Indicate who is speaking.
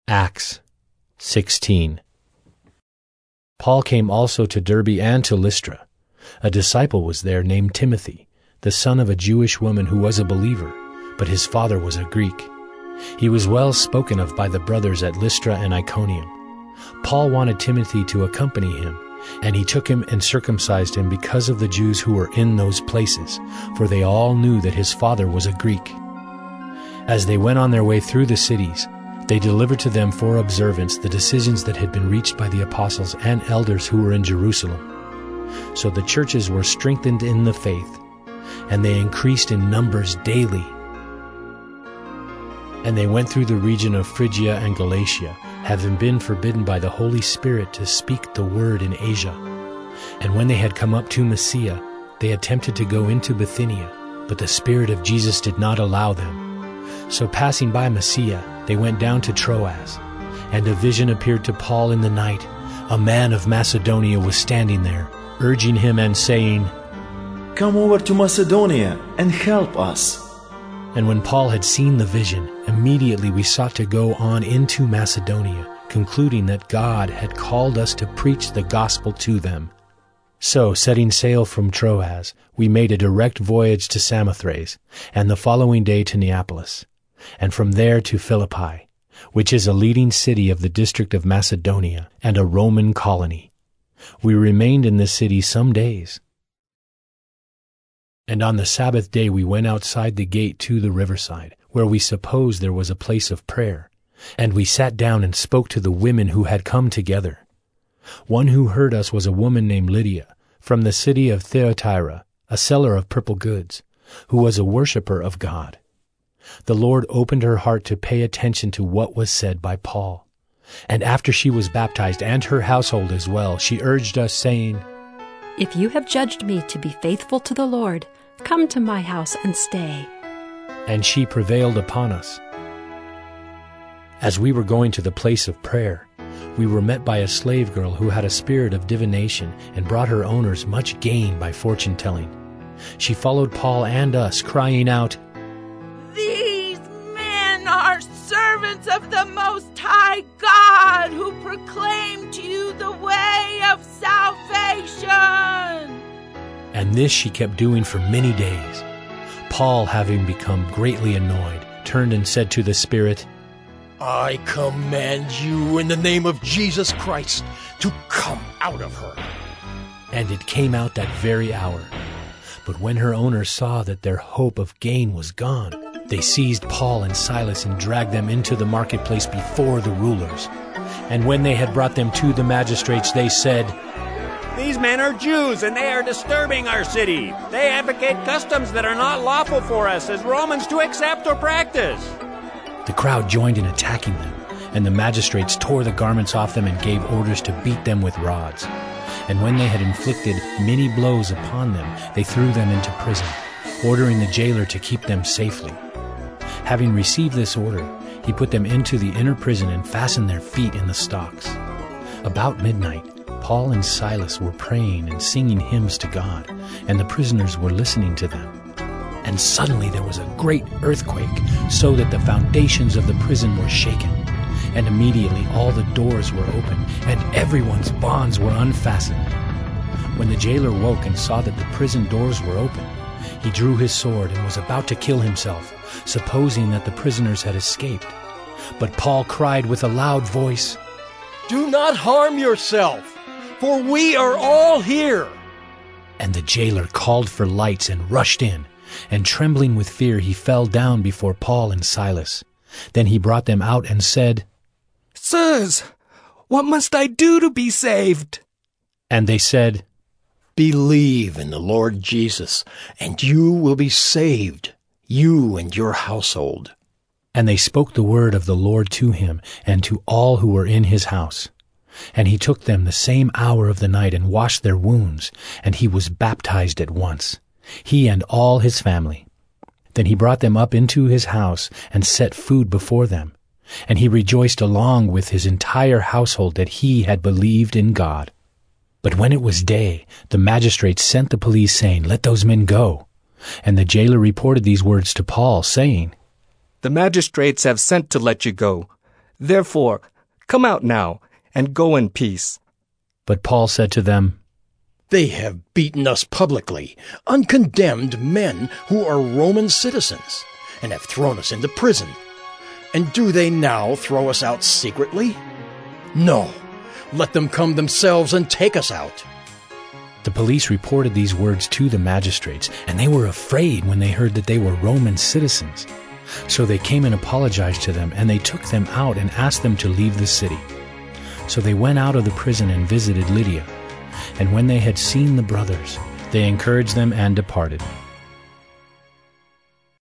Speaker 1: Acts 16. Paul came also to Derbe and to Lystra. A disciple was there named Timothy, the son of a Jewish woman who was a believer, but his father was a Greek. He was well spoken of by the brothers at Lystra and Iconium. Paul wanted Timothy to accompany him, and he took him and circumcised him because of the Jews who were in those places, for they all knew that his father was a Greek. As they went on their way through the cities, they delivered to them for observance the decisions that had been reached by the apostles and elders who were in Jerusalem. So the churches were strengthened in the faith, and they increased in numbers daily. And they went through the region of Phrygia and Galatia, having been forbidden by the Holy Spirit to speak the word in Asia. And when they had come up to Mysia, they attempted to go into Bithynia, but the Spirit of Jesus did not allow them. So passing by Mysia, they went down to Troas. And a vision appeared to Paul in the night. A man of Macedonia was standing there, urging him and saying,
Speaker 2: "Come over to Macedonia and help us."
Speaker 1: And when Paul had seen the vision, immediately we sought to go on into Macedonia, concluding that God had called us to preach the gospel to them. So, setting sail from Troas, we made a direct voyage to Samothrace, and the following day to Neapolis, and from there to Philippi, which is a leading city of the district of Macedonia and a Roman colony. We remained in this city some days. And on the Sabbath day we went outside the gate to the riverside, where we supposed there was a place of prayer, and we sat down and spoke to the women who had come together. One who heard us was a woman named Lydia, from the city of Thyatira, a seller of purple goods, who was a worshipper of God. The Lord opened her heart to pay attention to what was said by Paul. And after she was baptized, and her household as well, she urged us, saying,
Speaker 3: "If you have judged me to be faithful to the Lord, come to my house and stay."
Speaker 1: And she prevailed upon us. As we were going to the place of prayer, we were met by a slave girl who had a spirit of divination and brought her owners much gain by fortune-telling. She followed Paul and us, crying out,
Speaker 4: "These men are servants of the Most High God, who proclaim to you the way of salvation."
Speaker 1: And this she kept doing for many days. Paul, having become greatly annoyed, turned and said to the Spirit,
Speaker 5: "I command you in the name of Jesus Christ to come out of her."
Speaker 1: And it came out that very hour. But when her owners saw that their hope of gain was gone, they seized Paul and Silas and dragged them into the marketplace before the rulers. And when they had brought them to the magistrates, they said,
Speaker 6: "These men are Jews, and they are disturbing our city. They advocate customs that are not lawful for us as Romans to accept or practice."
Speaker 1: The crowd joined in attacking them, and the magistrates tore the garments off them and gave orders to beat them with rods. And when they had inflicted many blows upon them, they threw them into prison, ordering the jailer to keep them safely. Having received this order, he put them into the inner prison and fastened their feet in the stocks. About midnight, Paul and Silas were praying and singing hymns to God, and the prisoners were listening to them. And suddenly there was a great earthquake, so that the foundations of the prison were shaken. And immediately all the doors were opened, and everyone's bonds were unfastened. When the jailer woke and saw that the prison doors were open, he drew his sword and was about to kill himself, supposing that the prisoners had escaped. But Paul cried with a loud voice,
Speaker 5: "Do not harm yourself, for we are all here."
Speaker 1: And the jailer called for lights and rushed in, and trembling with fear he fell down before Paul and Silas. Then he brought them out and said,
Speaker 7: "Sirs, what must I do to be saved?"
Speaker 1: And they said,
Speaker 5: "Believe in the Lord Jesus, and you will be saved, you and your household."
Speaker 1: And they spoke the word of the Lord to him and to all who were in his house. And he took them the same hour of the night and washed their wounds, and he was baptized at once, he and all his family. Then he brought them up into his house and set food before them. And he rejoiced along with his entire household that he had believed in God. But when it was day, the magistrates sent the police, saying, "Let those men go." And the jailer reported these words to Paul, saying,
Speaker 7: "The magistrates have sent to let you go. Therefore, come out now, and go in peace.
Speaker 1: But Paul said to them,
Speaker 5: They have beaten us publicly, uncondemned men who are Roman citizens, and have thrown us into prison. And do they now throw us out secretly? No, let them come themselves and take us out.
Speaker 1: The police reported these words to the magistrates, and they were afraid when they heard that they were Roman citizens. So they came and apologized to them, and they took them out and asked them to leave the city. So they went out of the prison and visited Lydia. And when they had seen the brothers, they encouraged them and departed.